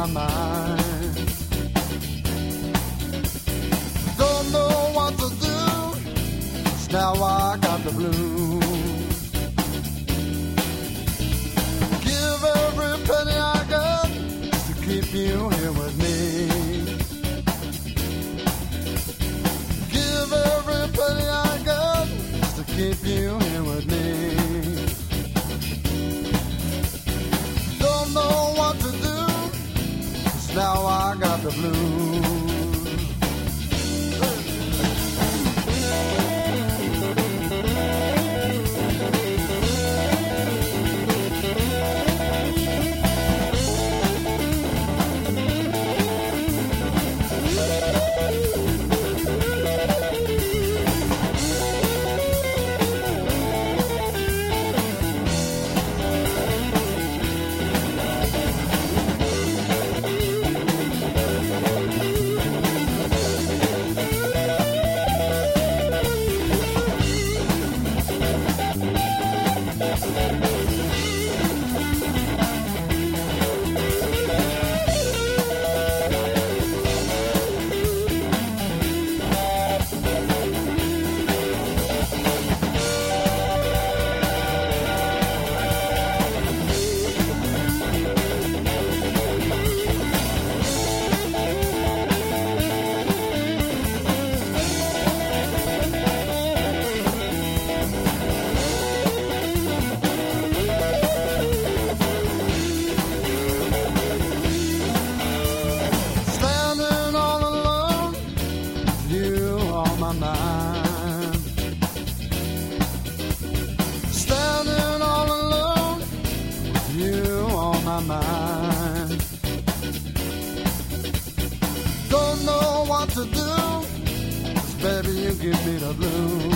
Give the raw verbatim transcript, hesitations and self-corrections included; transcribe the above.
my mind. Don't know what to do, 'cause now I got the blues. Give every penny I got to keep you here with me. Give every penny I got to keep you here with me. Don't know what to do, 'cause now I got the blues. My mind. Standing all alone with you on my mind. Don't know what to do, 'cause baby you give me the blues.